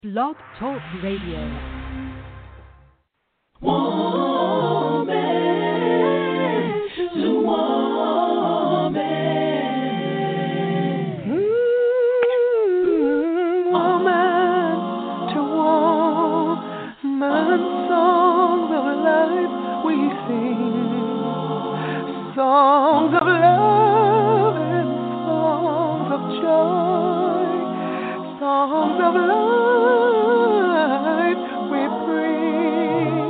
Blog Talk Radio. Woman to woman. Woman to woman. Songs of life we sing. Songs of love and songs of joy. Songs of life we bring.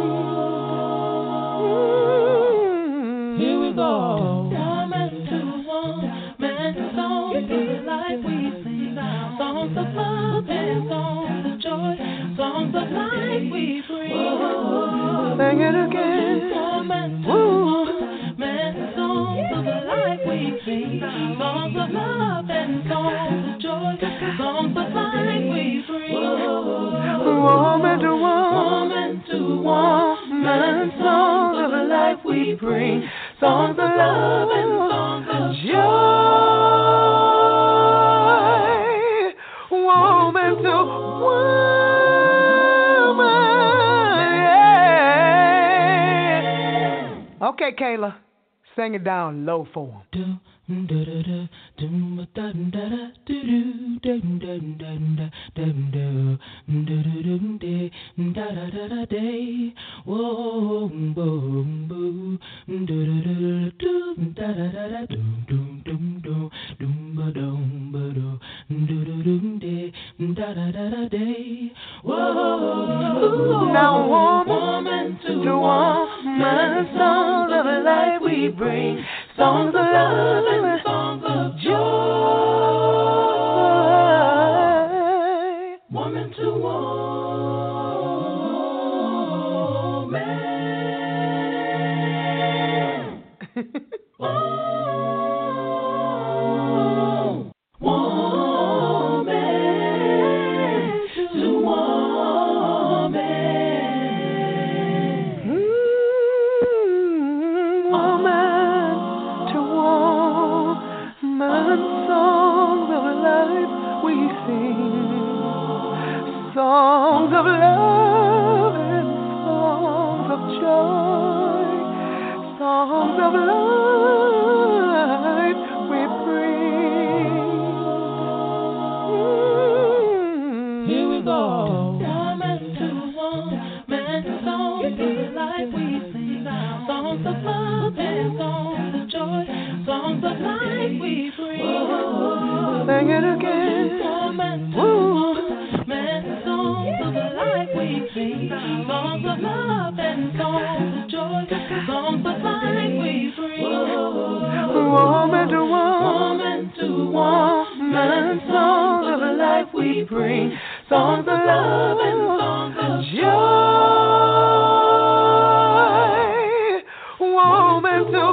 Here we go. Woman to woman, songs of life we sing. Songs of love and songs of joy. Songs of life we bring. Sing it again. Woman to woman, songs of life we sing. Songs of love and songs of joy. Songs of life we bring. Woman to woman, songs of life we bring. Songs of love and songs of joy. Woman to woman, yeah. Okay, Kayla, sing it down low for him. Now, woman to woman, songs of life we bring. Songs of love and songs of joy. Woman to woman. Woman to woman. Woman to woman, songs of life we sing. Songs of love and songs of joy. Songs of life we bring. Here we go. Woman to woman, songs of life we sing. Songs of love and songs of joy. Songs of life we bring. Sing it again. Woman to woman, songs of life we sing. Songs of love and songs of joy. Songs of life we bring. Woman to woman, songs of life we bring. Songs of love and songs of joy. Woman to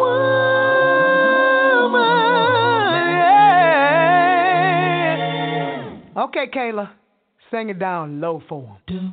woman, yeah. Okay, Kayla, sing it down low for him.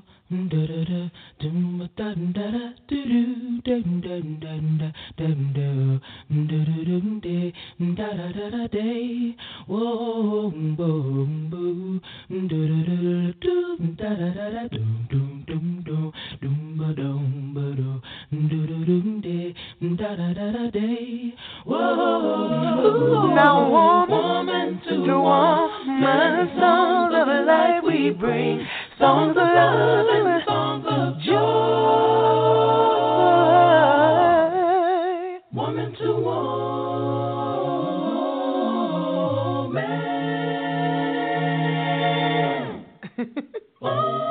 Now, woman to woman, songs of life we bring. Songs of love and songs of joy. Woman to woman.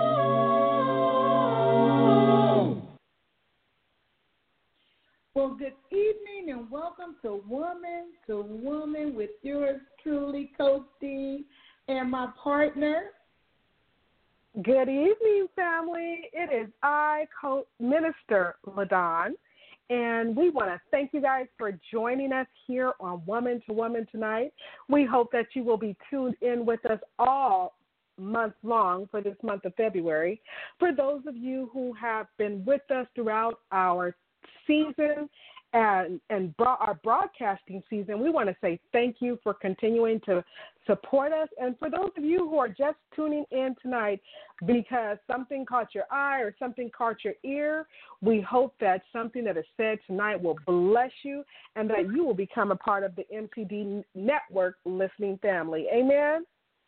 Well, good evening and welcome to Woman with yours truly, Coach D, and my partner. Good evening, family. It is I, Minister LaDon, and we want to thank you guys for joining us here on Woman to Woman tonight. We hope that you will be tuned in with us all month long for this month of February. For those of you who have been with us throughout our season and our broadcasting season, we want to say thank you for continuing to support us. And for those of you who are just tuning in tonight because something caught your eye or something caught your ear, we hope that something that is said tonight will bless you and that you will become a part of the MPD Network listening family. Amen?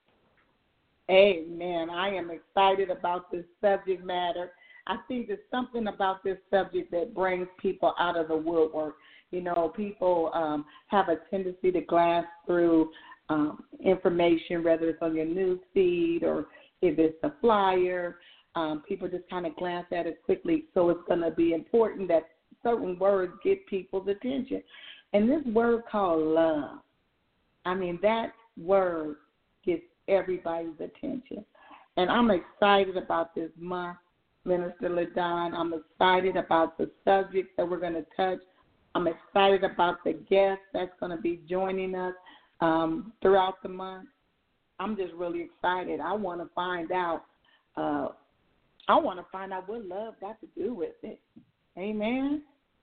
Amen. I am excited about this subject matter. I think there's something about this subject that brings people out of the woodwork. You know, people have a tendency to glance through information, whether it's on your news feed or if it's a flyer. People just kind of glance at it quickly. So it's going to be important that certain words get people's attention. And this word called love, I mean, that word gets everybody's attention. And I'm excited about this month, Minister LaDon. I'm excited about the subjects that we're going to touch. I'm excited about the guests that's going to be joining us throughout the month. I'm just really excited. I want to find out. What love got to do with it. Amen.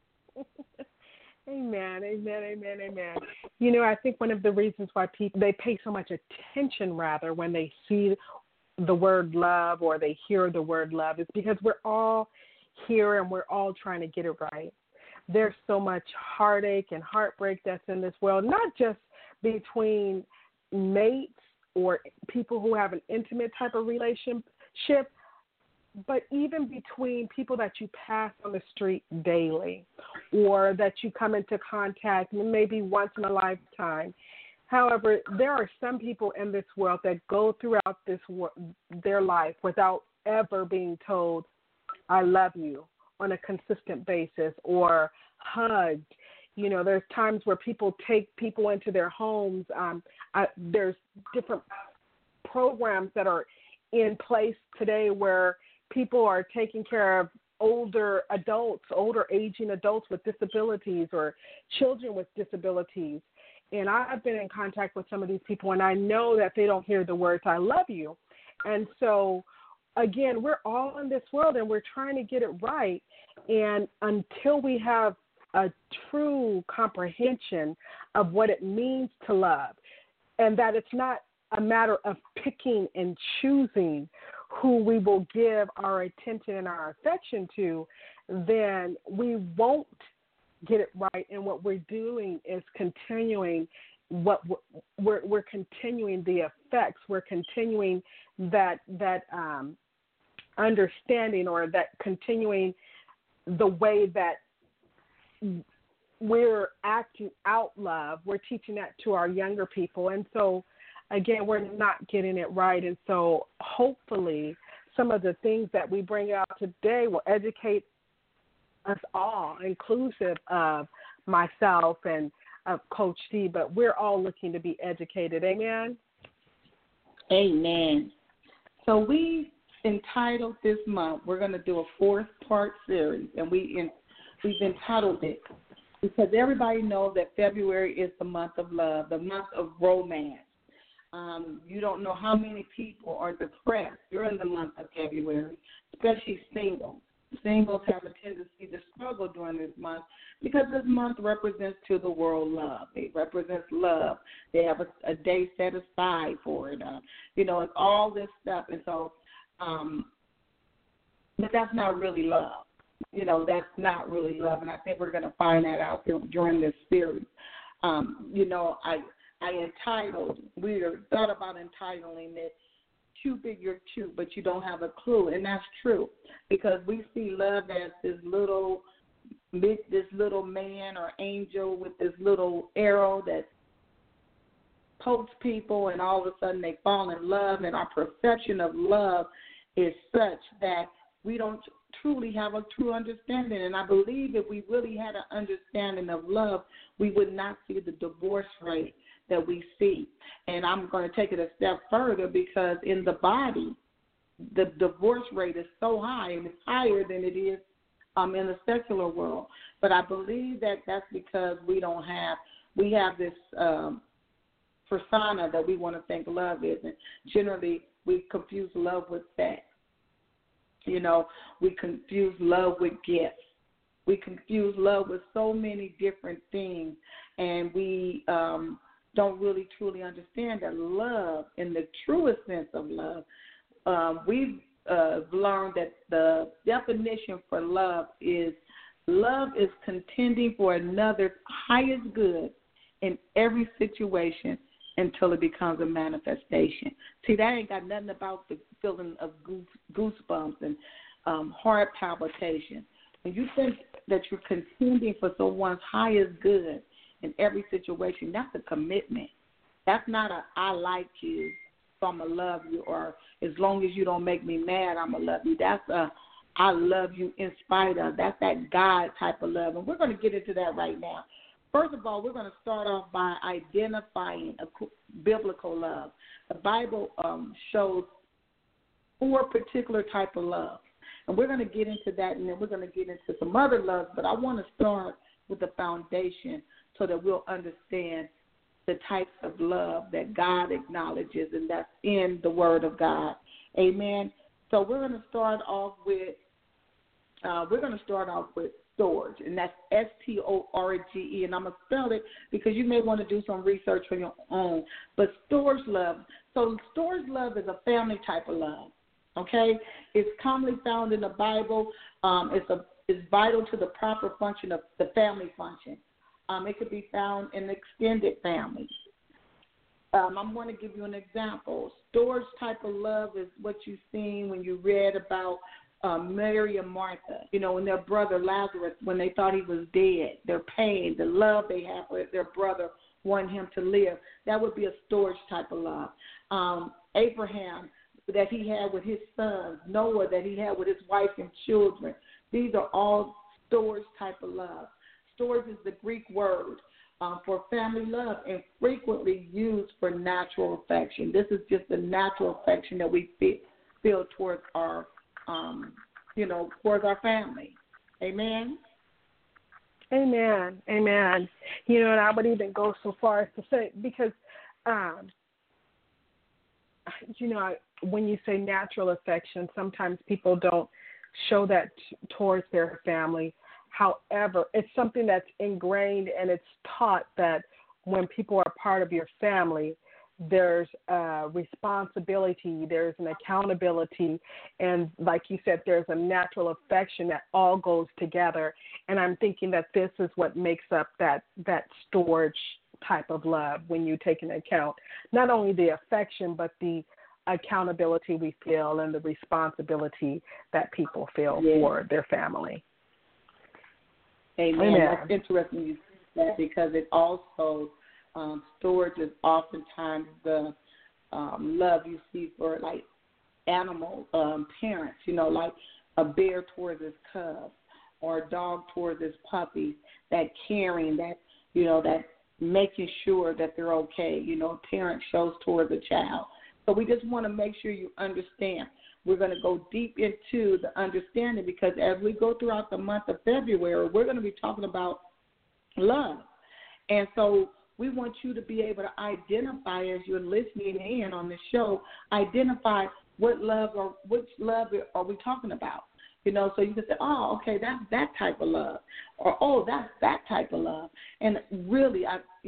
Amen, amen, amen, amen. You know, I think one of the reasons why they pay so much attention, rather, when they see the word love or they hear the word love is because we're all here and we're all trying to get it right. There's so much heartache and heartbreak that's in this world, not just between mates or people who have an intimate type of relationship, but even between people that you pass on the street daily or that you come into contact maybe once in a lifetime. However, there are some people in this world that go throughout their life without ever being told, I love you, on a consistent basis or hugged. You know, there's times where people take people into their homes. There's different programs that are in place today where people are taking care of older aging adults with disabilities or children with disabilities. And I've been in contact with some of these people, and I know that they don't hear the words, I love you. And so, again, we're all in this world, and we're trying to get it right. And until we have a true comprehension of what it means to love, and that it's not a matter of picking and choosing who we will give our attention and our affection to, then we won't get it right. And what we're doing is continuing we're continuing the effects. We're continuing that understanding, or that continuing the way that we're acting out love. We're teaching that to our younger people. And so, again, we're not getting it right. And so hopefully some of the things that we bring out today will educate us all, inclusive of myself and of Coach D, but we're all looking to be educated. Amen? Amen. So we entitled this month, we're going to do a 4th-part series, and we've entitled it because everybody knows that February is the month of love, the month of romance. You don't know how many people are depressed during the month of February, especially singles. Singles have a tendency to struggle during this month because this month represents to the world love. It represents love. They have a day set aside for it. It's all this stuff. And so, but that's not really love. That's not really love. And I think we're going to find that out during this series. We thought about entitling it, Too Big You're Cute, but you don't have a clue. And that's true, because we see love as this little man or angel with this little arrow that pokes people, and all of a sudden they fall in love. And our perception of love is such that we don't truly have a true understanding. And I believe if we really had an understanding of love, we would not see the divorce rate that we see. And I'm going to take it a step further, because in the body, the divorce rate is so high, and it's higher than it is in the secular world. But I believe that that's because we have this persona that we want to think love is. And generally, we confuse love with sex. We confuse love with gifts. We confuse love with so many different things, and we don't really truly understand that love, in the truest sense of love, we've learned that the definition for love is contending for another's highest good in every situation until it becomes a manifestation. See, that ain't got nothing about the feeling of goosebumps and heart palpitation. When you think that you're contending for someone's highest good in every situation, that's a commitment. That's not a I like you, so I'm going to love you, or as long as you don't make me mad, I'm going to love you. That's a I love you in spite of. That's that God type of love, and we're going to get into that right now. First of all, we're going to start off by identifying a biblical love. The Bible shows 4 particular type of love. And we're going to get into that, and then we're going to get into some other loves. But I want to start with the foundation so that we'll understand the types of love that God acknowledges, and that's in the Word of God. Amen. So we're going to start off with storge, and that's STORGE. And I'm going to spell it because you may want to do some research on your own. But storge love. So storge love is a family type of love. Okay, it's commonly found in the Bible. It's vital to the proper function of the family function. It could be found in extended families. I'm going to give you an example. Storge type of love is what you've seen when you read about Mary and Martha. You know, when their brother Lazarus, when they thought he was dead, their pain, the love they have for their brother, wanting him to live. That would be a storge type of love. Abraham, that he had with his sons, Noah that he had with his wife and children. These are all storge type of love. Storge is the Greek word for family love and frequently used for natural affection. This is just the natural affection that we feel towards our, towards our family. Amen. Amen. Amen. You know, and I would even go so far as to say, because, when you say natural affection, sometimes people don't show that towards their family. However, it's something that's ingrained, and it's taught that when people are part of your family, there's a responsibility, there's an accountability, and like you said, there's a natural affection that all goes together. And I'm thinking that this is what makes up that storge type of love, when you take into account not only the affection but the accountability we feel and the responsibility that people feel for their family. Amen. That's interesting you say that, because it also, storge is oftentimes the love you see for, like, animal parents, like a bear towards his cubs or a dog towards his puppies, that caring, that, that making sure that they're okay, a parent shows towards a child. So we just want to make sure you understand. We're going to go deep into the understanding, because as we go throughout the month of February, we're going to be talking about love. And so we want you to be able to identify, as you're listening in on the show, identify which love are we talking about. So you can say, oh, okay, that's that type of love, or, oh, that's that type of love. And really,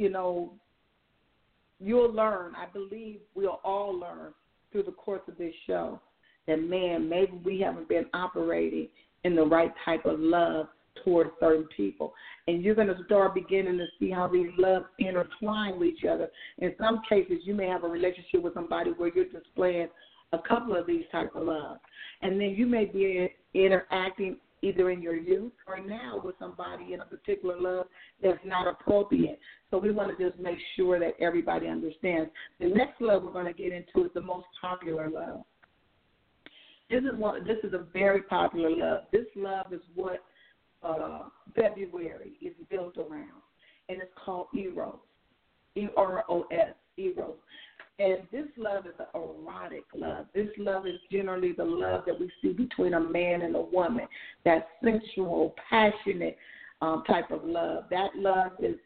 you'll learn, I believe we'll all learn through the course of this show, that, man, maybe we haven't been operating in the right type of love towards certain people. And you're going to start beginning to see how these loves intertwine with each other. In some cases, you may have a relationship with somebody where you're displaying a couple of these type of loves. And then you may be interacting either in your youth or now with somebody in a particular love that's not appropriate. So we want to just make sure that everybody understands. The next love we're going to get into is the most popular love. This is a very popular love. This love is what February is built around, and it's called Eros, E-R-O-S, Eros. And this love is an erotic love. This love is generally the love that we see between a man and a woman, that sensual, passionate type of love. That love is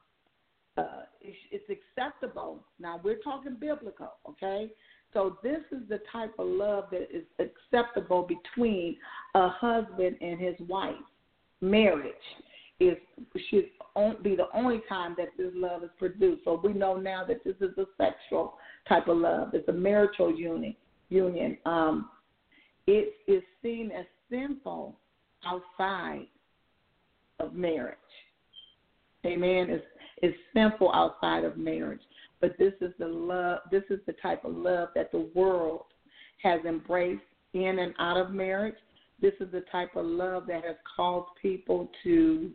it's acceptable. Now, we're talking biblical, okay? So this is the type of love that is acceptable between a husband and his wife. marriage should be the only time that this love is produced. So we know now that this is a sexual type of love. It's a marital union. It is seen as sinful outside of marriage. Amen. It's sinful outside of marriage. But this is the love. This is the type of love that the world has embraced in and out of marriage. This is the type of love that has caused people to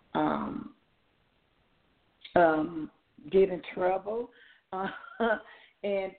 get in trouble, and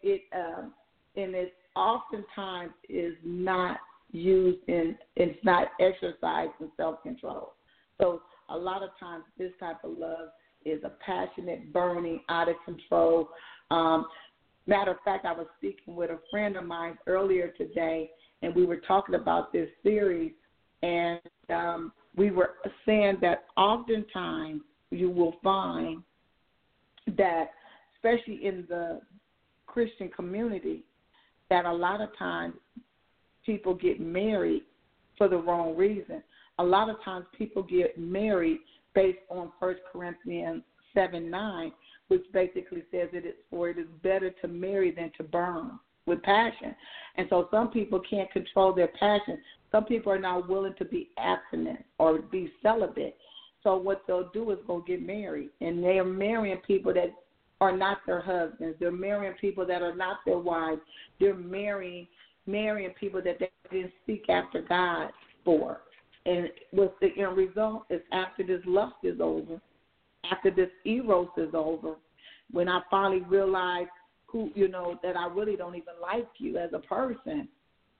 it oftentimes is not used it's not exercised in self-control. So a lot of times this type of love is a passionate, burning, out of control. Matter of fact, I was speaking with a friend of mine earlier today, and we were talking about this series, and we were saying that oftentimes you will find that, especially in the Christian community, that a lot of times people get married for the wrong reason. A lot of times people get married based on 1 Corinthians 7:9, which basically says it is better to marry than to burn with passion. And so some people can't control their passion. Some people are not willing to be abstinent or be celibate. So what they'll do is go get married, and they are marrying people that are not their husbands. They're marrying people that are not their wives. They're marrying people that they didn't seek after God for. And with the end result is after this lust is over, after this eros is over, when I finally realize that I really don't even like you as a person.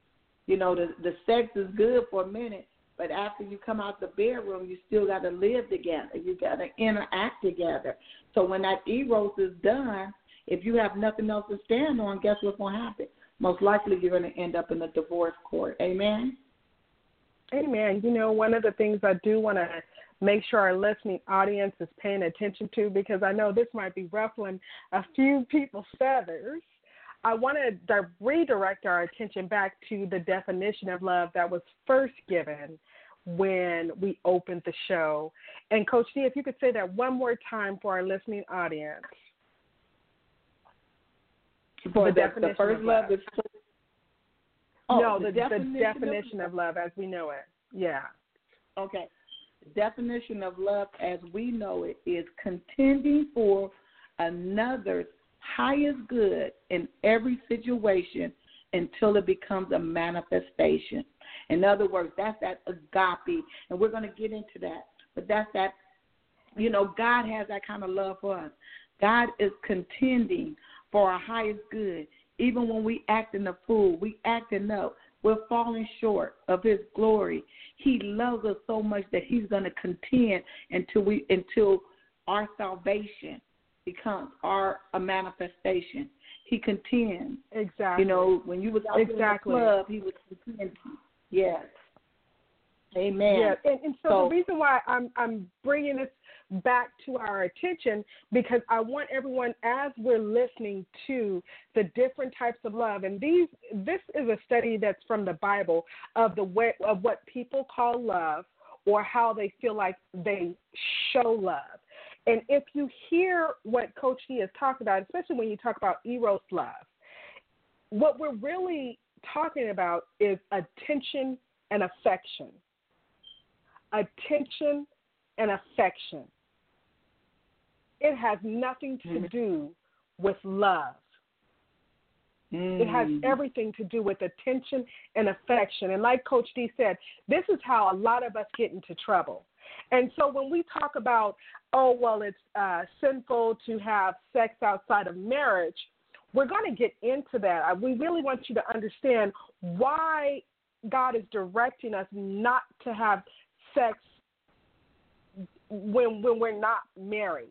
The sex is good for a minute, but after you come out the bedroom, you still got to live together. You got to interact together. So when that eros is done, if you have nothing else to stand on, guess what's going to happen? Most likely you're going to end up in the divorce court. Amen? Amen. One of the things I do want to make sure our listening audience is paying attention to, because I know this might be ruffling a few people's feathers, I want to redirect our attention back to the definition of love that was first given when we opened the show. And Coach D, if you could say that one more time for our listening audience. For the first love is the definition of love as we know it. Yeah. Okay. The definition of love as we know it is contending for another's highest good in every situation until it becomes a manifestation. In other words, that's that agape, and we're going to get into that. But that's that, God has that kind of love for us. God is contending for our highest good. Even when we acting a fool, we acting up, we're falling short of his glory. He loves us so much that he's going to contend until our salvation becomes a manifestation. He contends. Exactly. When you was out in the club, he was contending. Yes. Amen. Yes. And so the reason why I'm bringing this back to our attention, because I want everyone, as we're listening to the different types of love, and this is a study that's from the Bible of the way of what people call love, or how they feel like they show love. And if you hear what Coach D is talking about, especially when you talk about eros love, what we're really talking about is attention and affection. Attention and affection. It has nothing to do with love. It has everything to do with attention and affection. And like Coach D said, this is how a lot of us get into trouble. And so when we talk about, it's sinful to have sex outside of marriage, we're going to get into that. We really want you to understand why God is directing us not to have sex when we're not married.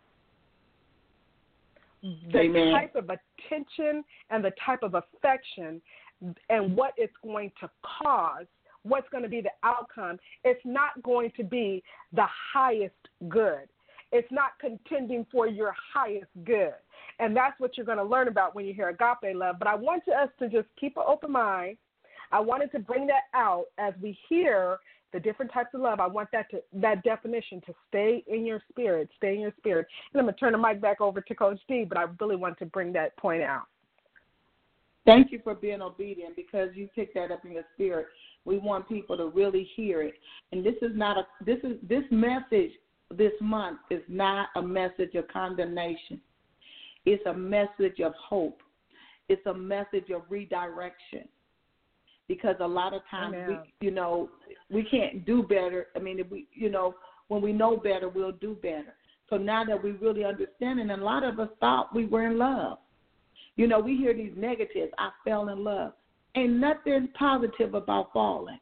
The type of attention and the type of affection and what it's going to cause, what's going to be the outcome, it's not going to be the highest good. It's not contending for your highest good. And that's what you're going to learn about when you hear agape love. But I want us to just keep an open mind. I wanted to bring that out as we hear the different types of love. I want that definition to stay in your spirit, stay in your spirit. And I'm going to turn the mic back over to Coach D, but I really want to bring that point out. Thank you for being obedient, because you picked that up in your spirit. We want people to really hear it. And this message this month is not a message of condemnation. It's a message of hope. It's a message of redirection. Because a lot of times we can't do better. I mean, if we, when we know better, we'll do better. So now that we really understand it, and a lot of us thought we were in love. We hear these negatives. I fell in love. Ain't nothing positive about falling.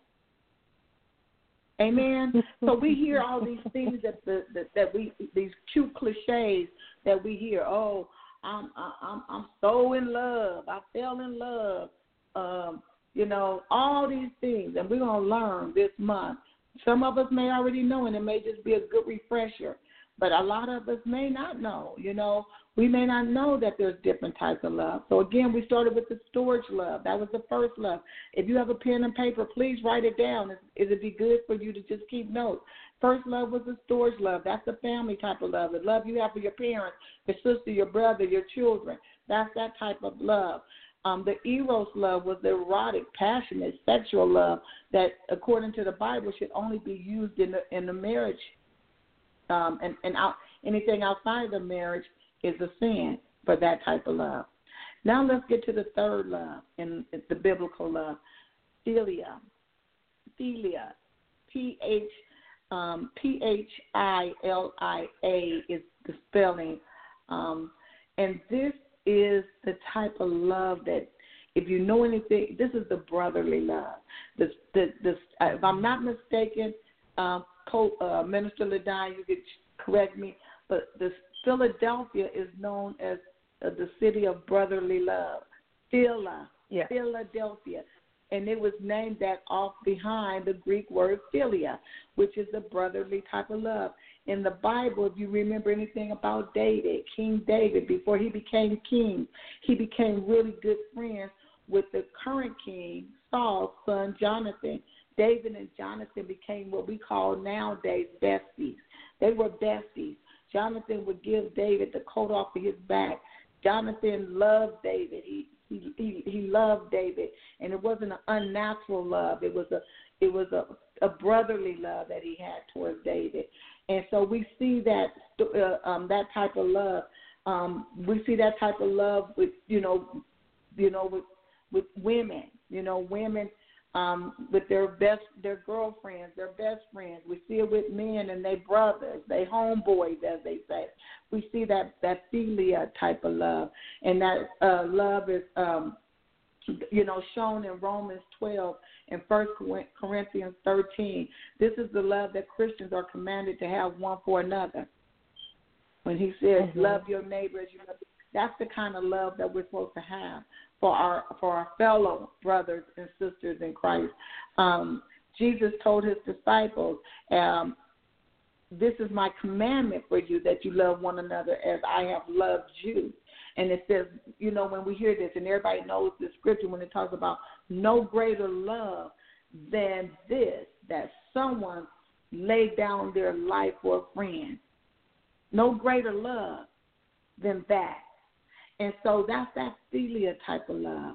Amen. So we hear all these things these cute cliches that we hear. Oh, I'm so in love. I fell in love. All these things, and we're gonna learn this month. Some of us may already know, and it may just be a good refresher. But a lot of us may not know. We may not know that there's different types of love. So, again, we started with the storage love. That was the first love. If you have a pen and paper, please write it down. It'd be good for you to just keep notes. First love was the storage love. That's the family type of love. The love you have for your parents, your sister, your brother, your children. That's that type of love. The eros love was the erotic, passionate, sexual love that, according to the Bible, should only be used in the marriage. Anything outside of the marriage is a sin for that type of love. Now let's get to the third love, and it's the biblical love, philia. Philia, Philia is the spelling, and this is the type of love that, if you know anything, this is the brotherly love. If I'm not mistaken, Minister Ladon, you could correct me, but Philadelphia is known as the city of brotherly love. Philadelphia. And it was named that off behind the Greek word philia, which is the brotherly type of love. In the Bible, if you remember anything about David, King David, before he became king, he became really good friends with the current king, Saul's son, Jonathan. David and Jonathan became what we call nowadays besties. They were besties. Jonathan would give David the coat off of his back. Jonathan loved David. He loved David, and it wasn't an unnatural love. It was a brotherly love that he had towards David, and so we see that type of love. We see that type of love with with women. Women with their girlfriends, their best friends. We see it with men and their brothers, they homeboys, as they say. We see that philia type of love, and that love is shown in Romans 12 and 1 Corinthians 13. This is the love that Christians are commanded to have one for another. When he says, love your neighbor as you love, that's the kind of love that we're supposed to have for our fellow brothers and sisters in Christ. Jesus told his disciples, this is my commandment for you, that you love one another as I have loved you. And it says, when we hear this, and everybody knows the scripture when it talks about no greater love than this, that someone laid down their life for a friend. No greater love than that. And so that's that philia type of love.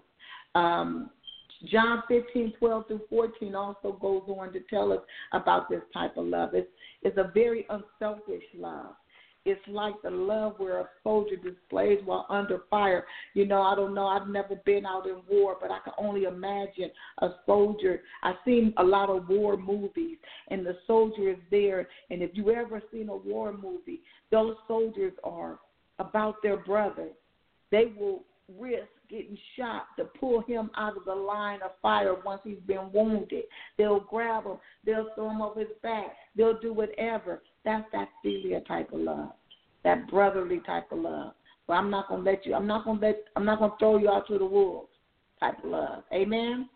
John 15:12-14 also goes on to tell us about this type of love. It's a very unselfish love. It's like the love where a soldier displays while under fire. I don't know. I've never been out in war, but I can only imagine a soldier. I've seen a lot of war movies, and the soldier is there. And if you ever seen a war movie, those soldiers are about their brother. They will risk getting shot to pull him out of the line of fire once he's been wounded. They'll grab him. They'll throw him over his back. They'll do whatever. That's that philia type of love, that brotherly type of love. But I'm not gonna throw you out to the wolves type of love. Amen.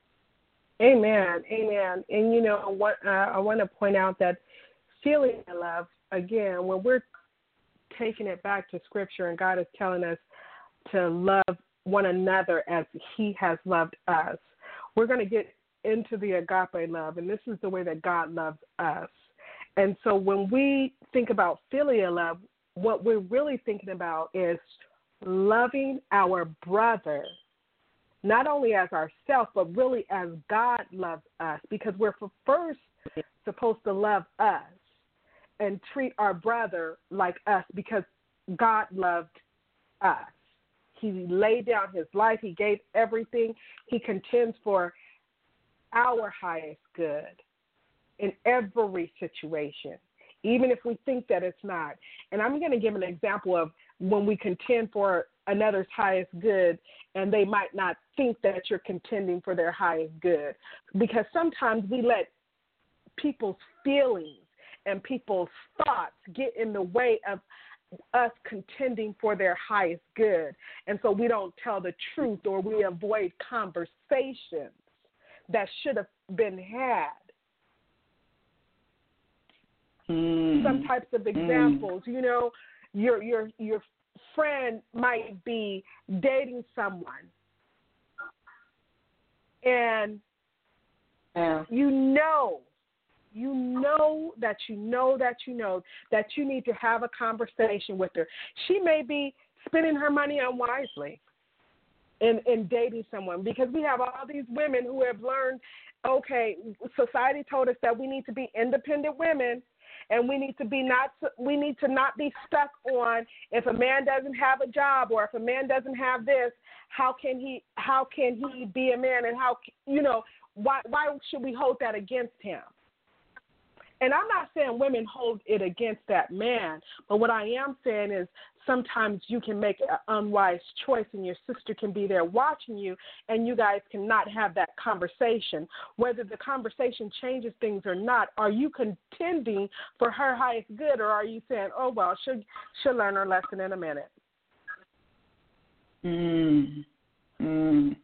Amen. Amen. And I want to point out that philia love, again, when we're taking it back to Scripture and God is telling us to love one another as he has loved us, we're going to get into the agape love, and this is the way that God loves us. And so when we think about filial love, what we're really thinking about is loving our brother, not only as ourselves, but really as God loves us, because we're first supposed to love us and treat our brother like us because God loved us. He laid down his life. He gave everything. He contends for our highest good in every situation, even if we think that it's not. And I'm going to give an example of when we contend for another's highest good and they might not think that you're contending for their highest good, because sometimes we let people's feelings and people's thoughts get in the way of us contending for their highest good. And so we don't tell the truth, or we avoid conversations that should have been had. Some types of examples, you know, your friend might be dating someone, and you know that you need to have a conversation with her. She may be spending her money unwisely in dating someone, because we have all these women who have learned, okay, society told us that we need to be independent women, and we need to not be stuck on, if a man doesn't have a job or if a man doesn't have this, how can he be a man, and why should we hold that against him? And I'm not saying women hold it against that man, but what I am saying is sometimes you can make an unwise choice, and your sister can be there watching you, and you guys cannot have that conversation. Whether the conversation changes things or not, are you contending for her highest good, or are you saying, oh, well, she'll learn her lesson in a minute? Amen.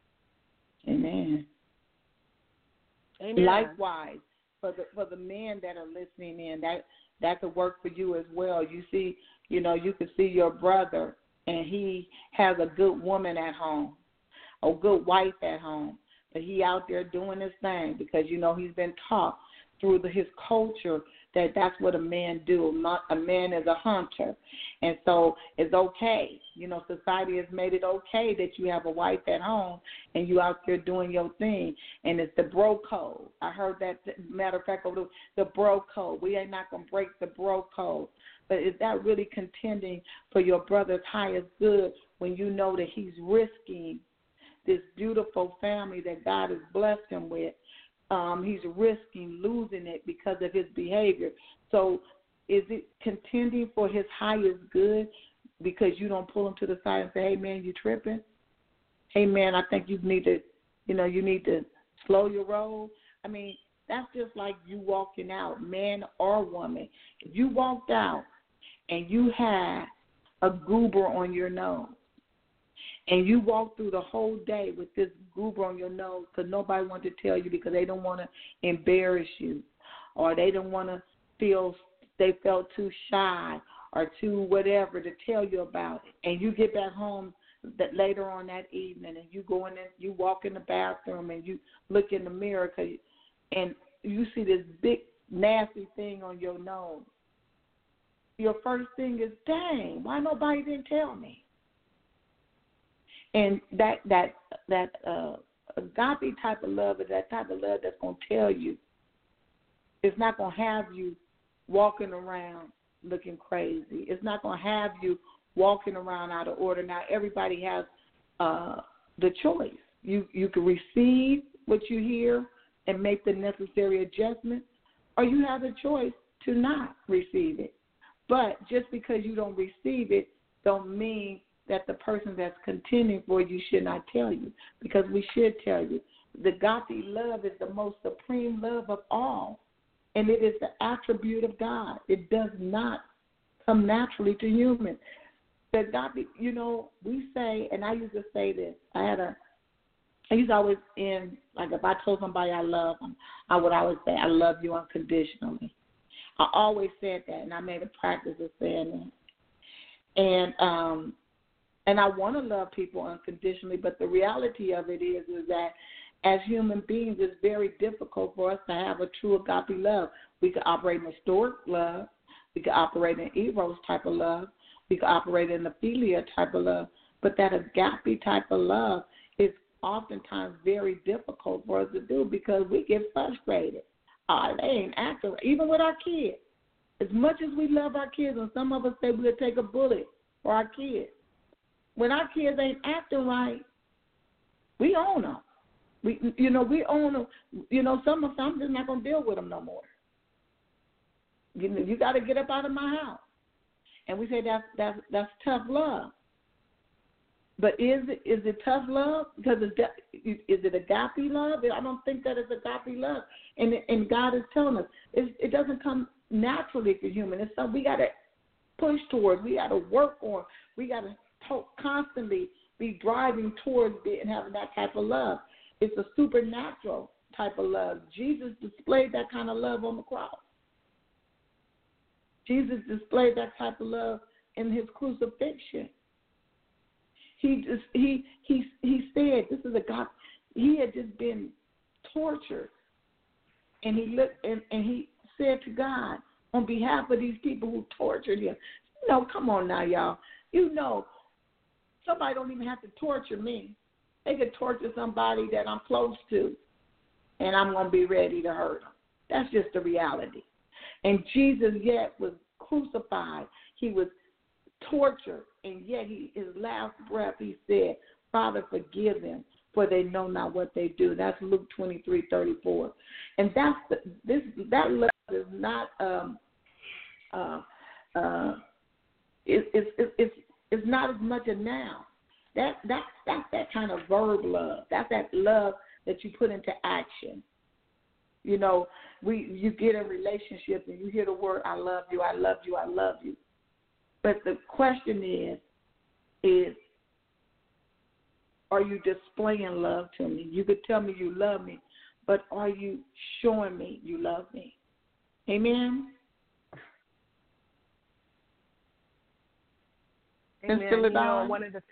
Amen. Likewise, for the men that are listening in, that could work for you as well. You see, you can see your brother, and he has a good woman at home, a good wife at home, but he out there doing his thing because, he's been taught through his culture that that's what a man do. Not a man is a hunter, and so it's okay. Society has made it okay that you have a wife at home and you out there doing your thing, and it's the bro code. I heard that. Matter of fact, over the bro code. We ain't not gonna break the bro code, but is that really contending for your brother's highest good when you know that he's risking this beautiful family that God has blessed him with? He's risking losing it because of his behavior. So is it contending for his highest good because you don't pull him to the side and say, hey, man, you tripping? Hey, man, I think you need to, you need to slow your roll. I mean, that's just like you walking out, man or woman. If you walked out and you had a goober on your nose, and you walk through the whole day with this goober on your nose because nobody wants to tell you because they don't want to embarrass you, or they don't want to they felt too shy or too whatever to tell you about it. And you get back home later on that evening, and you go in there, you walk in the bathroom, and you look in the mirror and you see this big nasty thing on your nose. Your first thing is, dang, why nobody didn't tell me? And that agape type of love is that type of love that's going to tell you. It's not going to have you walking around looking crazy. It's not going to have you walking around out of order. Now, everybody has the choice. You can receive what you hear and make the necessary adjustments, or you have the choice to not receive it. But just because you don't receive it don't mean that the person that's contending for you should not tell you, because we should tell you. The agape love is the most supreme love of all, and it is the attribute of God. It does not come naturally to humans. The agape, we say, and I used to say this, I used to always end, like if I told somebody I love them, I would always say, I love you unconditionally. I always said that, and I made a practice of saying that. And I want to love people unconditionally, but the reality of it is that As human beings, it's very difficult for us to have a true agape love. We can operate in historic love. We can operate in eros type of love. We can operate in the philia type of love. But that agape type of love is oftentimes very difficult for us to do because we get frustrated. They ain't acting right. Even with our kids. As much as we love our kids, and some of us say we'll take a bullet for our kids, when our kids ain't acting right, we own them. We own them. Some of them, I'm just not going to deal with them no more. You got to get up out of my house. And we say that's tough love. But is it tough love? Because is it agape love? I don't think that it's agape love. And God is telling us it doesn't come naturally for human. It's something we got to push towards. We got to work on. We got to constantly be driving towards it and having that type of love. It's a supernatural type of love. Jesus displayed that kind of love on the cross. Jesus displayed that type of love in his crucifixion. He said, this is a God. He had just been tortured, and he looked and he said to God on behalf of these people who tortured him. Come on now, y'all. Somebody don't even have to torture me. They could torture somebody that I'm close to, and I'm going to be ready to hurt them. That's just the reality. And Jesus yet was crucified. He was tortured, and yet his last breath, he said, Father, forgive them, for they know not what they do. That's Luke 23:34. And that love is not it's not as much a noun. That's that kind of verb love. That's that love that you put into action. You get in relationships and you hear the word, I love you, I love you, I love you. But the question is, are you displaying love to me? You could tell me you love me, but are you showing me you love me? Amen? Amen.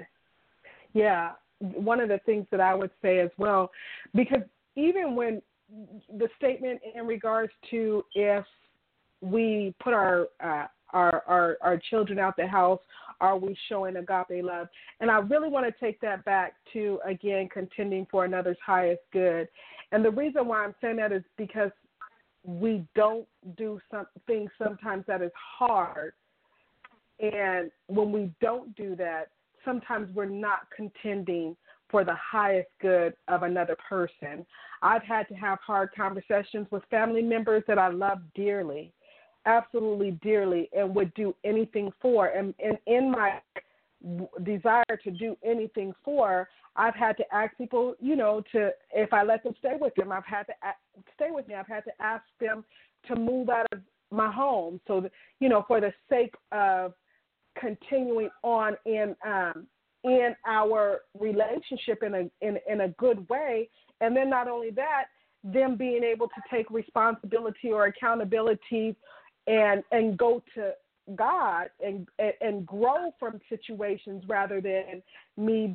One of the things that I would say as well, because even when the statement in regards to if we put our children out the house, are we showing agape love? And I really want to take that back to, again, contending for another's highest good. And the reason why I'm saying that is because we don't do things sometimes that is hard. And when we don't do that, sometimes we're not contending for the highest good of another person. I've had to have hard conversations with family members that I love dearly, absolutely dearly, and would do anything for. And in my desire to do anything for, I've had to ask people, if I let them stay with them, I've had to stay with me. I've had to ask them to move out of my home. So, for the sake of continuing on in our relationship in a good way. And then not only that, them being able to take responsibility or accountability and go to God and grow from situations rather than me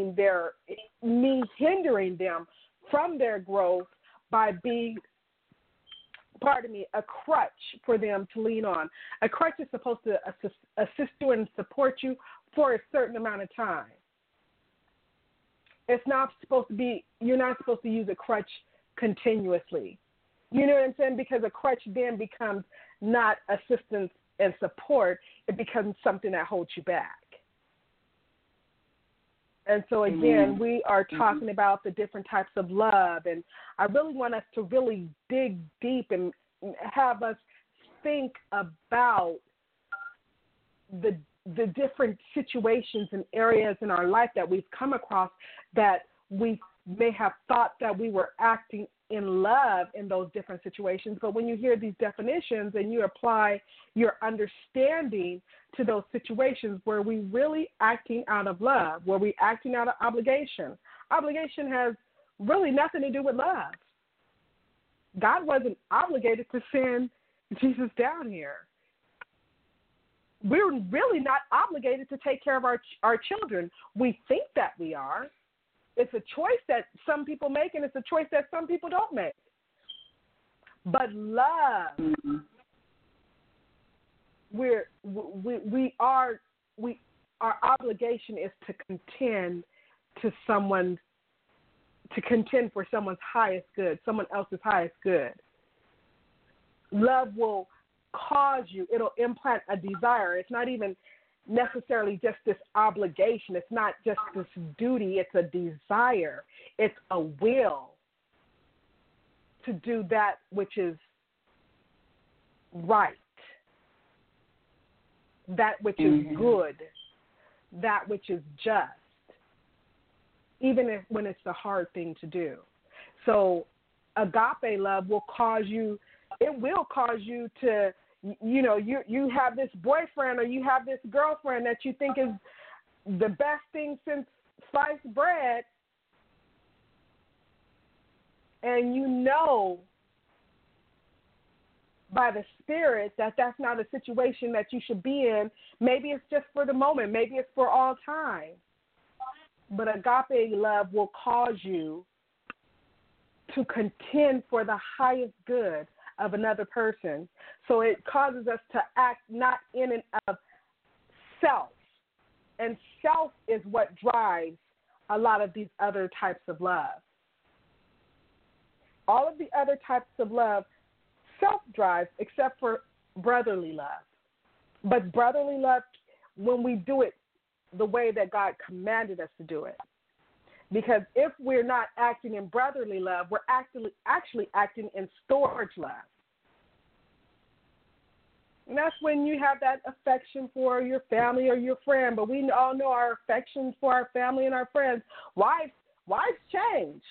hindering them from their growth by being, a crutch for them to lean on. A crutch is supposed to assist you and support you for a certain amount of time. It's not supposed to be, you're not supposed to use a crutch continuously. You know what I'm saying? Because a crutch then becomes not assistance and support. It becomes something that holds you back. And so, again, we are talking about the different types of love. And I really want us to really dig deep and have us think about the different situations and areas in our life that we've come across that we may have thought that we were acting in love in those different situations. But when you hear these definitions and you apply your understanding to those situations, were we really acting out of love? Were we acting out of obligation? Obligation has really nothing to do with love. God wasn't obligated to send Jesus down here. We're really not obligated to take care of our children. We think that we are. It's a choice that some people make, and it's a choice that some people don't make. But love, our obligation is to contend for someone's highest good, someone else's highest good. Love will cause you, it'll implant a desire. It's not even necessarily just this obligation. It's not just this duty. It's a desire. It's a will to do that which is right, that which is good, that which is just, even when it's the hard thing to do. So agape love will cause you to, you have this boyfriend or you have this girlfriend that you think is the best thing since sliced bread, and you know by the Spirit that that's not a situation that you should be in. Maybe it's just for the moment. Maybe it's for all time. But agape love will cause you to contend for the highest good of another person. So it causes us to act not in and of self. And self is what drives a lot of these other types of love. All of the other types of love, self drives, except for brotherly love. But brotherly love, when we do it the way that God commanded us to do it. Because if we're not acting in brotherly love, we're actually acting in storage love. And that's when you have that affection for your family or your friend. But we all know our affections for our family and our friends. Wives change.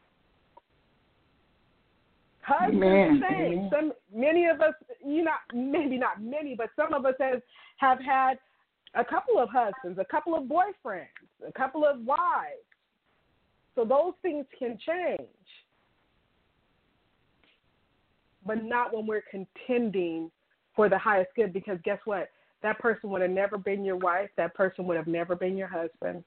Husbands change. Many of us, maybe not many, but some of us have had a couple of husbands, a couple of boyfriends, a couple of wives. So those things can change. But not when we're contending for the highest good, because guess what? That person would have never been your wife. That person would have never been your husband.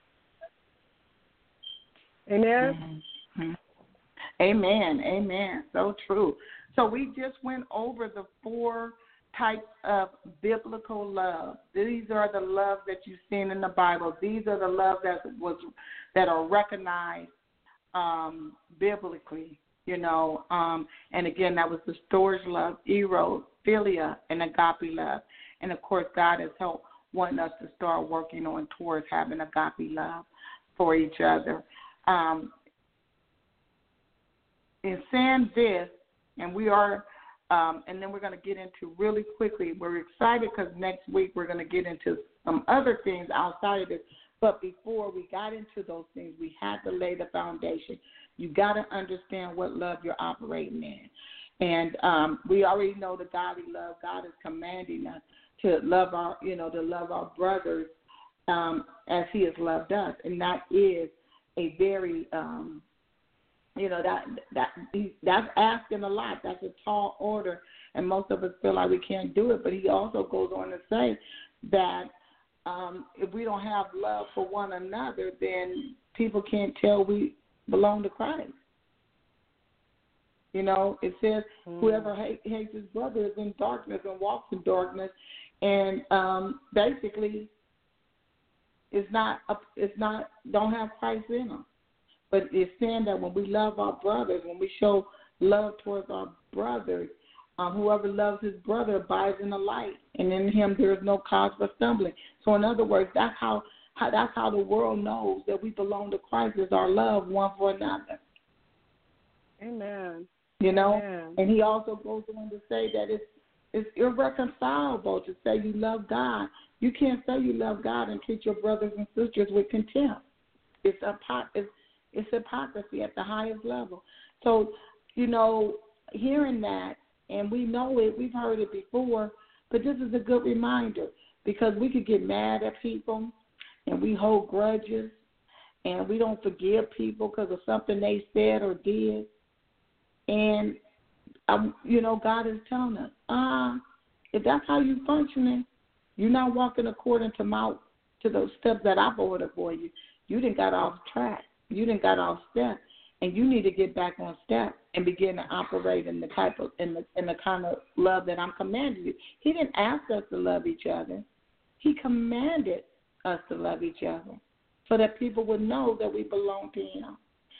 Amen? Mm-hmm. Amen. Amen. So true. So we just went over the 4 types of biblical love. These are the loves that you've seen in the Bible. These are the loves that are recognized biblically, and again, that was the storge love, eros, philia, and agape love. And of course, God has helped wanting us to start working on towards having agape love for each other. In saying this, and we are, and then we're going to get into really quickly. We're excited because next week we're going to get into some other things outside of this. But before we got into those things, we had to lay the foundation. You got to understand what love you're operating in. And we already know the godly love. God is commanding us to love our brothers as He has loved us, and that is a very that's asking a lot. That's a tall order, and most of us feel like we can't do it. But He also goes on to say that if we don't have love for one another, then people can't tell we belong to Christ. It says whoever hates his brother is in darkness and walks in darkness, and basically don't have Christ in them. But it's saying that when we love our brothers, when we show love towards our brothers, whoever loves his brother abides in the light, and in him there is no cause for stumbling. So in other words, that's how the world knows that we belong to Christ, is our love one for another. Amen. Amen. And he also goes on to say that it's irreconcilable to say you love God. You can't say you love God and treat your brothers and sisters with contempt. It's hypocrisy at the highest level. So, hearing that, and we know it, we've heard it before, but this is a good reminder, because we could get mad at people and we hold grudges and we don't forgive people because of something they said or did. And, God is telling us, if that's how you're functioning, you're not walking according to those steps that I've ordered for you. You done got off track. You done got off step, and you need to get back on step and begin to operate in the type of in the kind of love that I'm commanding you. He didn't ask us to love each other. He commanded us to love each other so that people would know that we belong to him.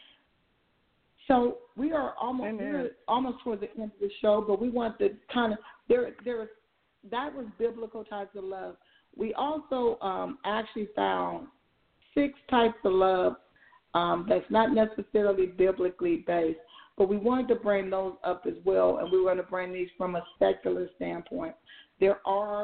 So we are almost towards the end of the show, but we want to kind of that was biblical types of love. We also actually found 6 types of love that's not necessarily biblically based, but we wanted to bring those up as well, and we want to bring these from a secular standpoint. There are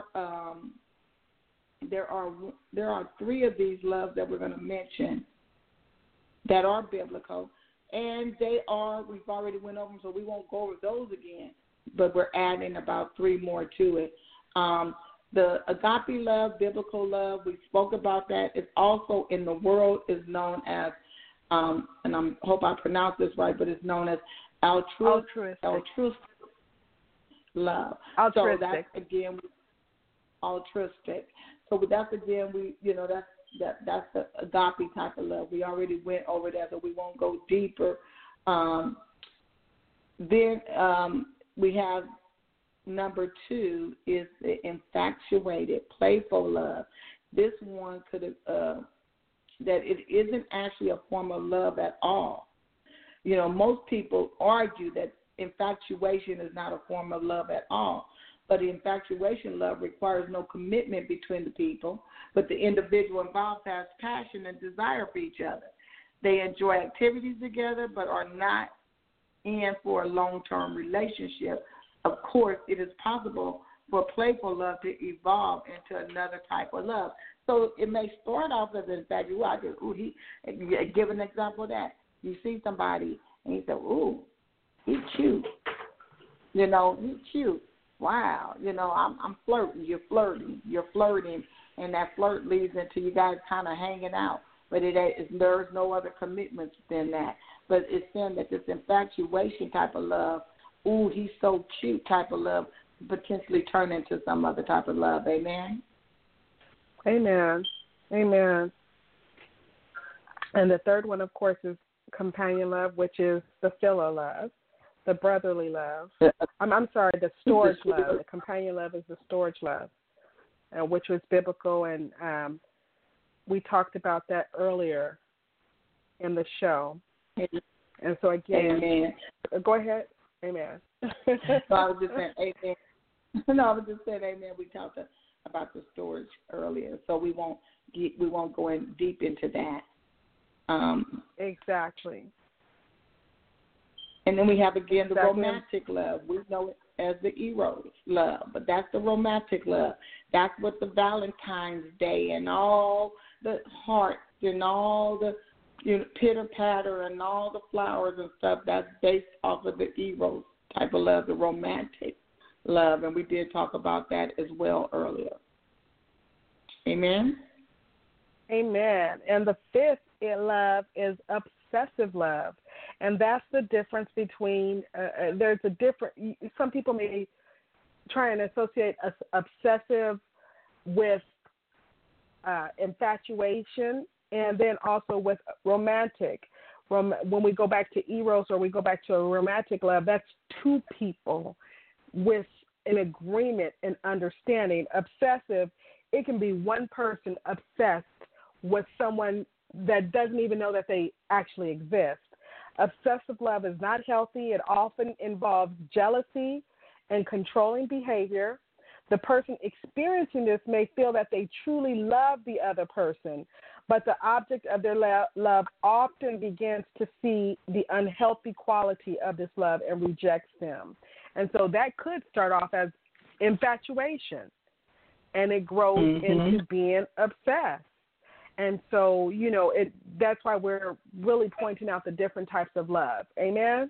3 of these loves that we're going to mention that are biblical, and we've already went over them, so we won't go over those again, but we're adding about 3 more to it. The agape love, biblical love, we spoke about that. It's also in the world is known as, and I hope I pronounced this right, but it's known as altruistic love. Altruistic. So that's again altruistic. So that's again that's the agape type of love. We already went over that, so we won't go deeper. Then we have number 2 is the infatuated, playful love. This one that it isn't actually a form of love at all. Most people argue that infatuation is not a form of love at all. But the infatuation love requires no commitment between the people, but the individual involved has passion and desire for each other. They enjoy activities together, but are not in for a long-term relationship. Of course, it is possible for playful love to evolve into another type of love. So it may start off as an infatuation. Give an example of that. You see somebody, and you say, ooh, he's cute. He's cute. Wow, I'm flirting. You're flirting, and that flirt leads into you guys kind of hanging out. But there's no other commitments than that. But it's saying that this infatuation type of love, ooh, he's so cute type of love, potentially turn into some other type of love. Amen? Amen. Amen. And the third one, of course, is companion love, which is the philo love. The brotherly love. I'm sorry, the storage love. The companion love is the storage love, which was biblical, and we talked about that earlier in the show. And so again, amen. Go ahead. Amen. So I was just saying amen. No, I was just saying amen. We talked about the storage earlier, so we won't go in deep into that. Exactly. And then we have, again, the romantic love. We know it as the eros love, but that's the romantic love. That's what the Valentine's Day and all the hearts and all the pitter-patter and all the flowers and stuff, that's based off of the eros type of love, the romantic love. And we did talk about that as well earlier. Amen? Amen. And the 5th love is obsessive love. And that's the difference between, some people may try and associate obsessive with infatuation, and then also with romantic. When we go back to eros or we go back to a romantic love, that's 2 people with an agreement and understanding. Obsessive, it can be one person obsessed with someone that doesn't even know that they actually exist. Obsessive love is not healthy. It often involves jealousy and controlling behavior. The person experiencing this may feel that they truly love the other person, but the object of their love often begins to see the unhealthy quality of this love and rejects them. And so that could start off as infatuation, and it grows into being obsessed. And so, that's why we're really pointing out the different types of love. Amen?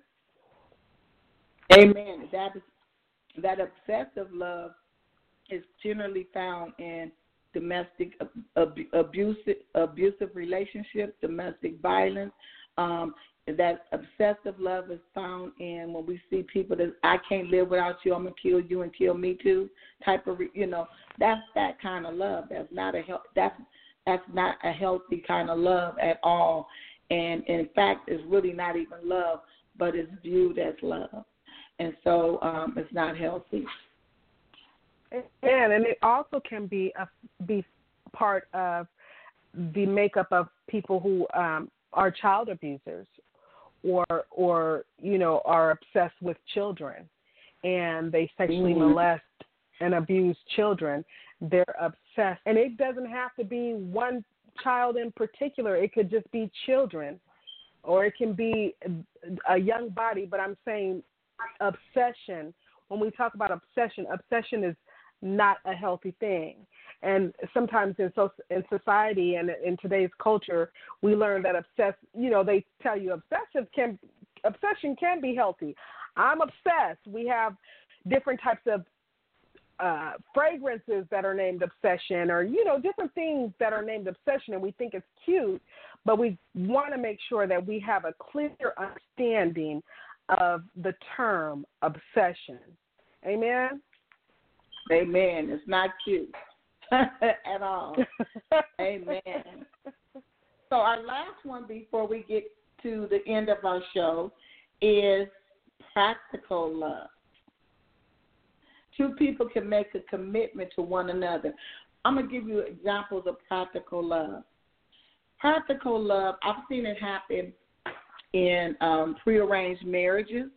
Amen. That obsessive love is generally found in domestic abusive relationships, domestic violence. That obsessive love is found in when we see people that I can't live without you, I'm going to kill you and kill me too type of, that's that kind of love. That's not a healthy kind of love at all. and in fact, it's really not even love, but it's viewed as love, and so it's not healthy. And it also can be part of the makeup of people who are child abusers, or are obsessed with children, and they sexually molest and abuse children. They're obsessed, and it doesn't have to be one child in particular. It could just be children, or it can be a young body. But I'm saying obsession. When we talk about obsession is not a healthy thing. And sometimes in society and in today's culture, we learn that they tell you obsession can be healthy. I'm obsessed. We have different types of fragrances that are named obsession, or, different things that are named obsession, and we think it's cute, but we want to make sure that we have a clear understanding of the term obsession. Amen? Amen. It's not cute at all. Amen. So our last one before we get to the end of our show is practical love. Two people can make a commitment to one another. I'm going to give you examples of practical love. Practical love, I've seen it happen in prearranged marriages.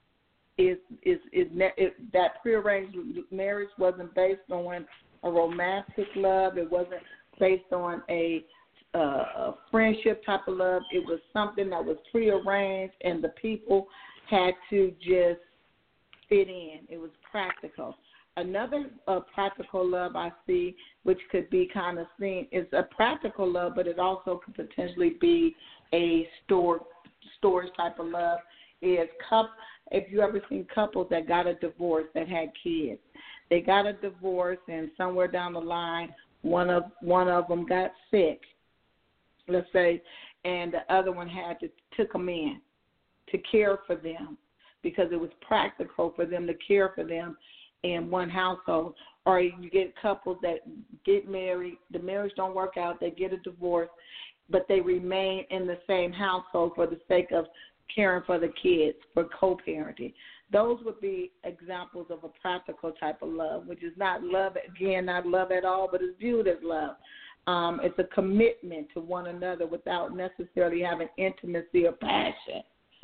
That prearranged marriage wasn't based on a romantic love. It wasn't based on a friendship type of love. It was something that was prearranged, and the people had to just fit in. It was practical. Another practical love I see, which could be kind of seen, is a practical love, but it also could potentially be a storage type of love, is if you ever seen couples that got a divorce that had kids. They got a divorce, and somewhere down the line, one of them got sick, let's say, and the other one took them in to care for them, because it was practical for them to care for them in one household. Or you get couples that get married, the marriage don't work out, they get a divorce, but they remain in the same household for the sake of caring for the kids, for co-parenting. Those would be examples of a practical type of love, which is not love, again, not love at all, but it's viewed as love. It's a commitment to one another without necessarily having intimacy or passion.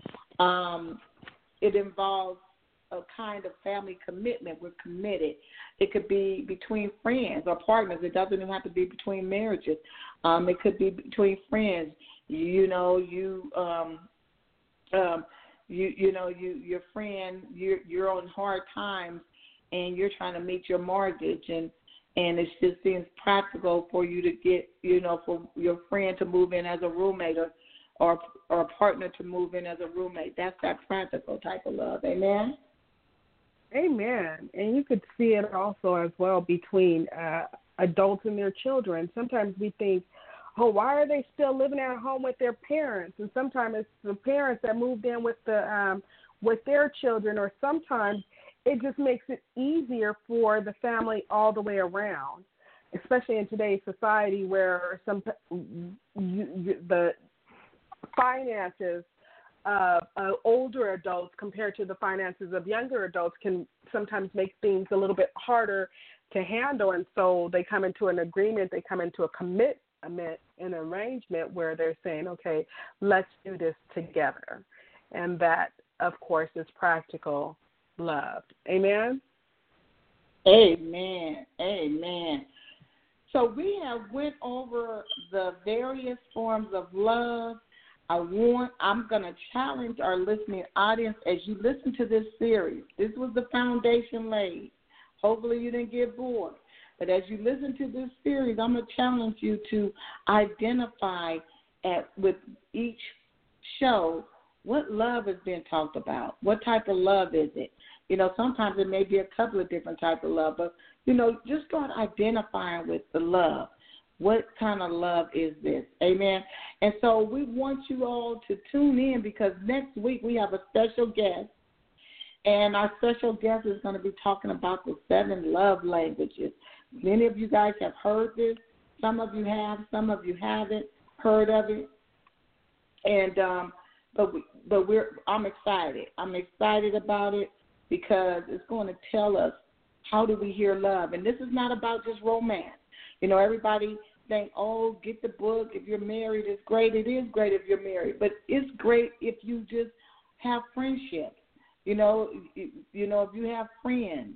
It involves a kind of family commitment. We're committed. It could be between friends or partners. It doesn't even have to be between marriages. It could be between friends. Your friend, you're on hard times, and you're trying to meet your mortgage, and it just seems practical for you to get, for your friend to move in as a roommate, or a partner to move in as a roommate. That's that practical type of love. Amen? Amen. And you could see it also as well between adults and their children. Sometimes we think, why are they still living at home with their parents? And sometimes it's the parents that moved in with their children, or sometimes it just makes it easier for the family all the way around, especially in today's society where the finances of older adults compared to the finances of younger adults can sometimes make things a little bit harder to handle. And so they come into an agreement, they come into an arrangement where they're saying, okay, let's do this together. And that, of course, is practical love. Amen? Amen. Amen. So we have went over the various forms of love. I'm going to challenge our listening audience as you listen to this series. This was the foundation laid. Hopefully you didn't get bored. But as you listen to this series, I'm going to challenge you to identify with each show what love is being talked about. What type of love is it? Sometimes it may be a couple of different types of love, but, just start identifying with the love. What kind of love is this? Amen. And so we want you all to tune in, because next week we have a special guest. And our special guest is going to be talking about the 7 love languages. Many of you guys have heard this. Some of you have. Some of you haven't heard of it. And I'm excited. I'm excited about it because it's going to tell us how do we hear love. And this is not about just romance. You know, everybody think, oh, get the book. If you're married, it's great. It is great if you're married. But it's great if you just have friendships. You know, if you have friends,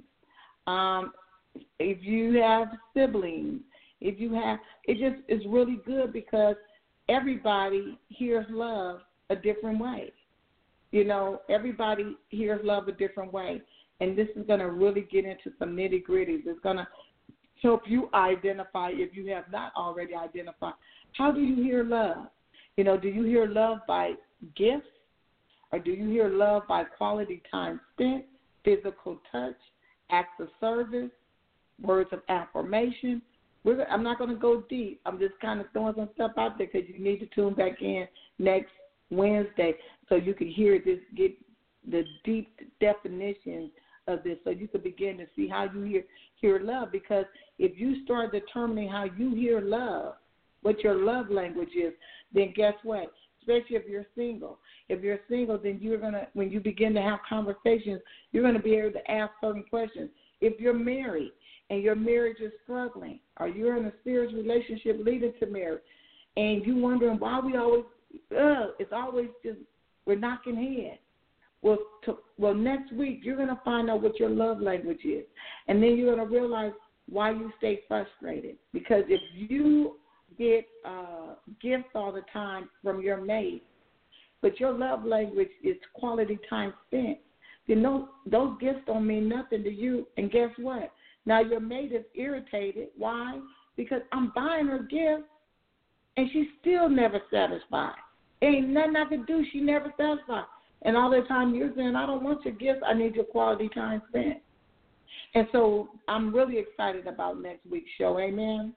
if you have siblings, it just is really good because everybody hears love a different way. You know, everybody hears love a different way. And this is going to really get into some nitty-gritties. It's going to help you identify, if you have not already identified, how do you hear love? You know, do you hear love by gifts? Or do you hear love by quality time spent, physical touch, acts of service, words of affirmation? I'm not going to go deep. I'm just kind of throwing some stuff out there because you need to tune back in next Wednesday so you can get the deep definitions of this, so you can begin to see how you hear love. Because if you start determining how you hear love, what your love language is, then guess what? Especially if you're single. If you're single, then you're going to, when you begin to have conversations, you're going to be able to ask certain questions. If you're married and your marriage is struggling, or you're in a serious relationship leading to marriage, and you're wondering why we always, it's always just, we're knocking heads. Well, next week, you're going to find out what your love language is. And then you're going to realize why you stay frustrated. Because if you get gifts all the time from your mate, but your love language is quality time spent, then those gifts don't mean nothing to you. And guess what? Now your mate is irritated. Why? Because I'm buying her gifts, and she's still never satisfied. Ain't nothing I can do. She never satisfied. And all the time you're saying, I don't want your gifts. I need your quality time spent. And so I'm really excited about next week's show. Amen.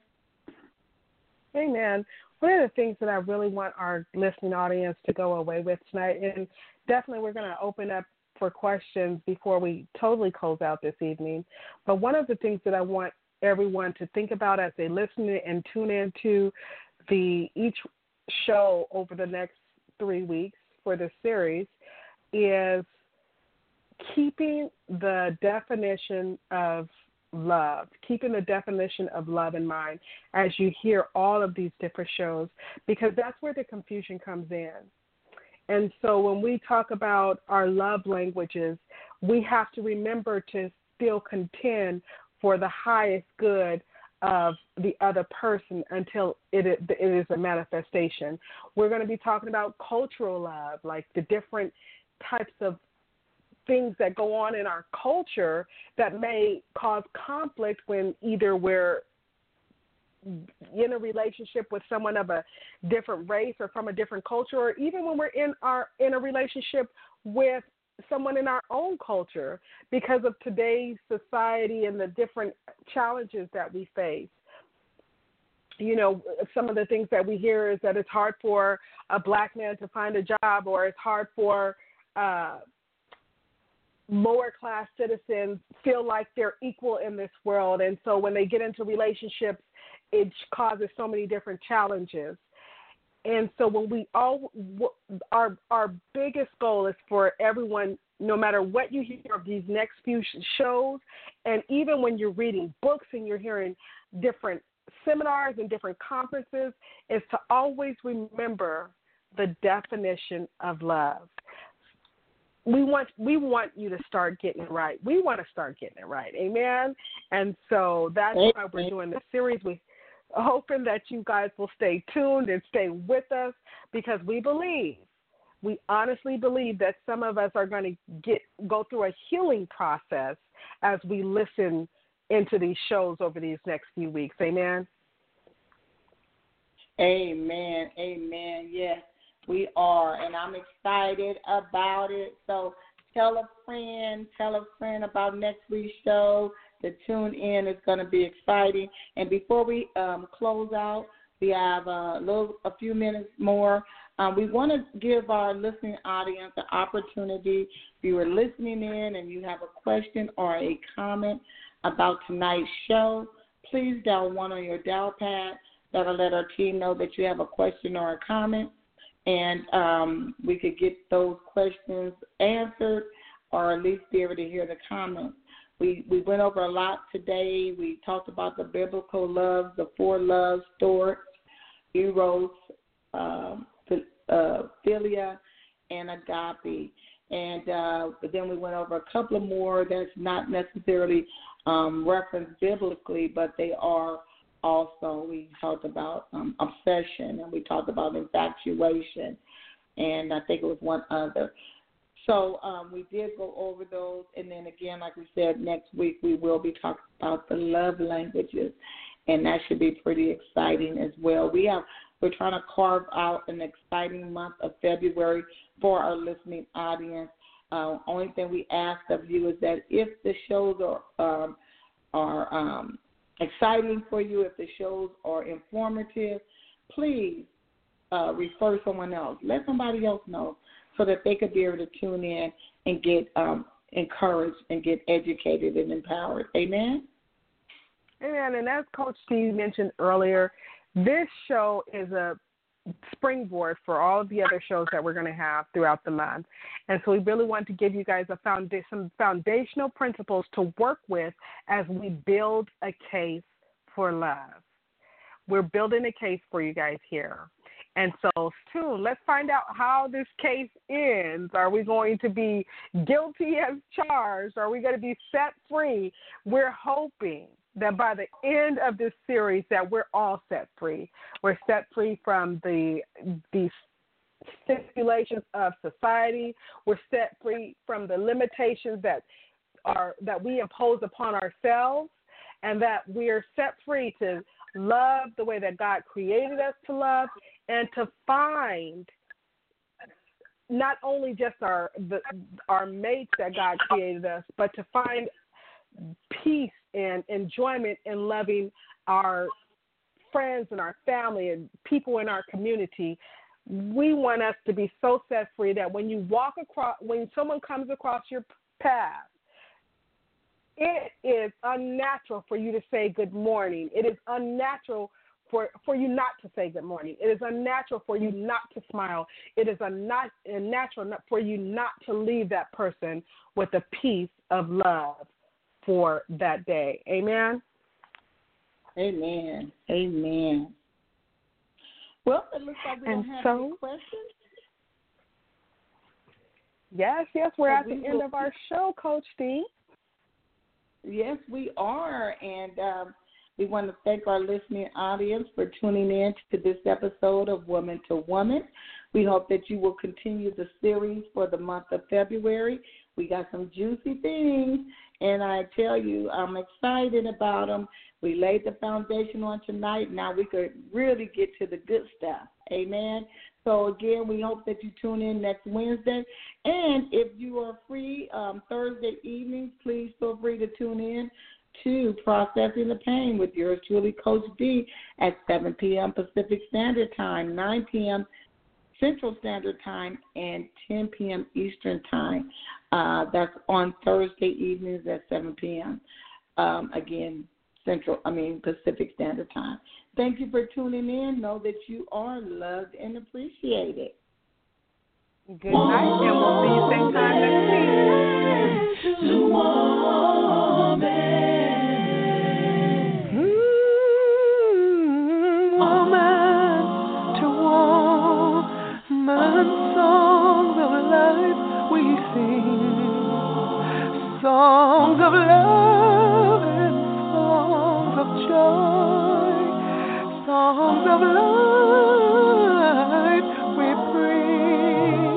Amen. One of the things that I really want our listening audience to go away with tonight, and definitely we're going to open up for questions before we totally close out this evening, but one of the things that I want everyone to think about as they listen and tune into each show over the next 3 weeks for this series is keeping the definition of love in mind as you hear all of these different shows, because that's where the confusion comes in. And so when we talk about our love languages, we have to remember to still contend for the highest good of the other person until it is a manifestation. We're going to be talking about cultural love, like the different types of things that go on in our culture that may cause conflict when either we're in a relationship with someone of a different race or from a different culture, or even when we're in a relationship with someone in our own culture because of today's society and the different challenges that we face. You know, some of the things that we hear is that it's hard for a black man to find a job, or it's hard for lower class citizens feel like they're equal in this world. And so when they get into relationships, it causes so many different challenges. And so when our biggest goal is for everyone, no matter what you hear of these next few shows, and even when you're reading books and you're hearing different seminars and different conferences, is to always remember the definition of love. We want you to start getting it right. We want to start getting it right. Amen. And so that's why we're doing this series. We hoping that you guys will stay tuned and stay with us, because we honestly believe that some of us are going to go through a healing process as we listen into these shows over these next few weeks. Amen. Amen. Amen. Yes, we are, and I'm excited about it. So tell a friend about next week's show. To tune in. It's going to be exciting. And before we close out, we have a few minutes more. We want to give our listening audience an opportunity. If you are listening in and you have a question or a comment about tonight's show, please dial 1 on your dial pad. That'll let our team know that you have a question or a comment. and we could get those questions answered, or at least be able to hear the comments. We went over a lot today. We talked about the biblical loves, the 4 loves, storge, eros, philia, and agape. And but then we went over a couple of more that's not necessarily referenced biblically, but they are also. We talked about obsession, and we talked about infatuation, and I think it was one other. So we did go over those, and then again, like we said, next week we will be talking about the love languages, and that should be pretty exciting as well. We're trying to carve out an exciting month of February for our listening audience. Only thing we ask of you is that if the shows are exciting for you, if the shows are informative, please refer someone else. Let somebody else know so that they could be able to tune in and get encouraged and get educated and empowered. Amen? Amen. And as Coach Steve mentioned earlier, this show is a springboard for all of the other shows that we're going to have throughout the month. And so we really want to give you guys some foundational principles to work with as we build a case for love. We're building a case for you guys here. And so soon, let's find out how this case ends. Are we going to be guilty as charged? Are we going to be set free? We're hoping that by the end of this series that we're all set free. We're set free from the stipulations of society. We're set free from the limitations that we impose upon ourselves, and that we are set free to love the way that God created us to love, and to find not only just our mates that God created us, but to find peace and enjoyment in loving our friends and our family and people in our community. We want us to be so set free that when someone comes across your path, it is unnatural for you to say good morning. It is unnatural for you not to say good morning. It is unnatural for you not to smile. It is unnatural for you not to leave that person with a piece of love for that day. Amen? Amen. Amen. Well, it looks like we don't have any questions. Yes, we're at the end of our show, Coach D. Yes, we are, and we want to thank our listening audience for tuning in to this episode of Woman to Woman. We hope that you will continue the series for the month of February. We got some juicy things, and I tell you, I'm excited about them. We laid the foundation on tonight. Now we could really get to the good stuff. Amen. So, again, we hope that you tune in next Wednesday. And if you are free Thursday evenings, please feel free to tune in to Processing the Pain with yours truly, Coach D, at 7 p.m. Pacific Standard Time, 9 p.m. Central Standard Time, and 10 p.m. Eastern Time. That's on Thursday evenings at 7 p.m. Again, Pacific Standard Time. Thank you for tuning in. Know that you are loved and appreciated. Good night, and we'll see you same time next week. To woman. Woman to woman, songs of life we sing, songs of love and songs of joy, songs of life we bring.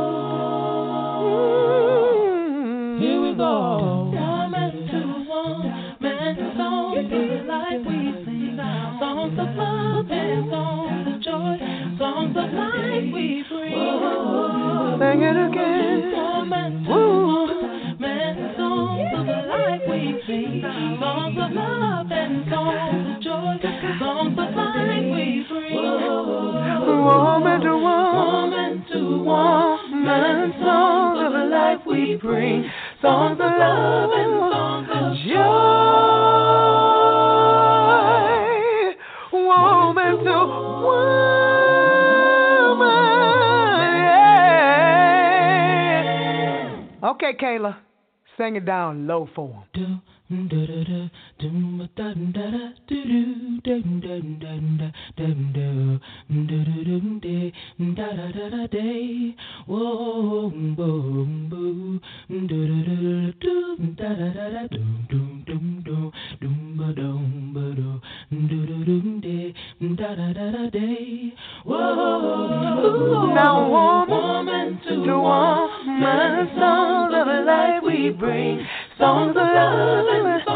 Here we go. Woman to woman, songs of life we sing, songs of love and songs of joy, songs of life we bring. Sing it again. Woman to woman, songs of life we sing, songs of love and songs of joy, songs of life we bring. Woman to woman, songs of life we bring, songs of love and songs of joy. Woman to woman. Okay, Kayla, sing it down low for him. Now woman to woman, songs of life we bring, songs of love and songs